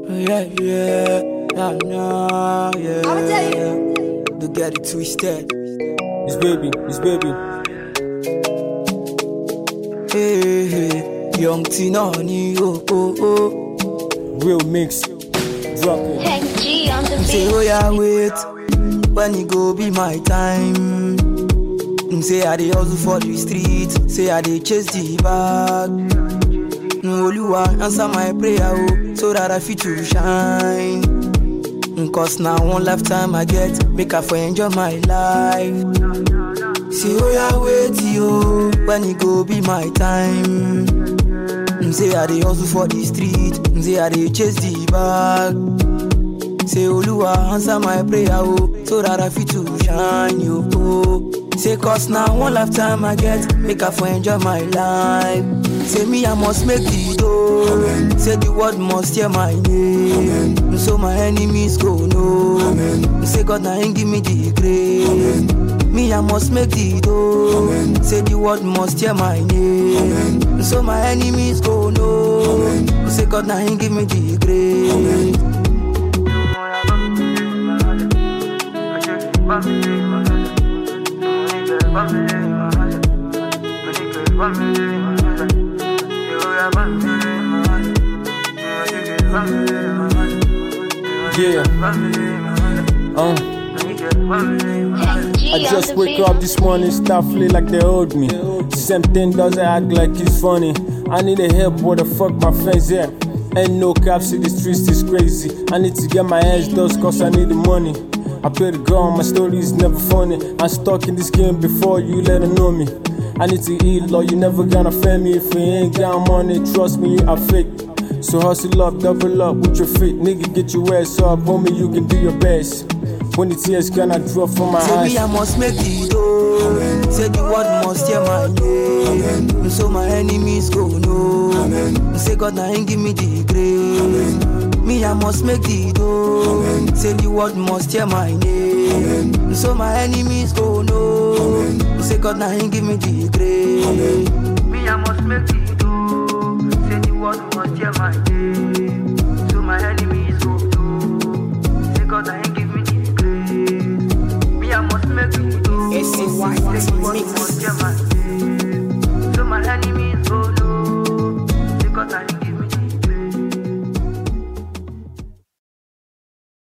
Yeah, yeah, nah, nah, yeah. I'ma tell you. Don't get it twisted. It's baby. Hey, hey, young Tinani, oh, oh, oh. Real mix. Drop it. Hank G on the Say, beat. oh yeah, wait. When it go be my time. Say I dey hustle for the street. Say I dey chase the bag. Oluwa answer my prayer, oh, so that I fit to shine. Cause now one lifetime I get, make I for enjoy my life. Say, oh yeah, wait, yo, when it go be my time. Say I dey hustle for the street. Say I dey chase the bag. Say, Oluwa answer my prayer, oh, so that I fit to shine, yo, oh. Say, cause now one lifetime I get, make I for enjoy my life. Say, me I must make the door. Say, the world must hear my name. So my enemies go know. Say, God now ain't give me the grace. Me I must make the door. Say, the world must hear my name. So my enemies go know. Say, God now ain't give me the grace. Yeah. Hank G I on just the wake beat. up this morning, start feeling like they owed me. Same thing doesn't act like it's funny. I need a help, where the fuck my friends at? Ain't no cops in the streets, it's crazy. I need to get my hands dust cause I need the money. I play the ground, my story is never funny. I'm stuck in this game before you let them know me. I need to eat, Lord, you never gonna fail me. If you ain't got money, trust me, you are fake. So hustle up, double up with your feet. Nigga, get your ass up, homie, you can do your best. When the tears cannot drop from my Say, eyes. me I must make the door. Say, the world must hear my name. So my enemies go know. Say, God now ain't give me the grace. Me I must make the door. Say, the world must hear my name. So my enemies go know. Say, God now ain't give me the grace. Me I must make the door. Say, the world must hear my name. So my enemies go know. Say, God now ain't give me the grace. Me I must make the door. SCY Say, the world mix. must hear my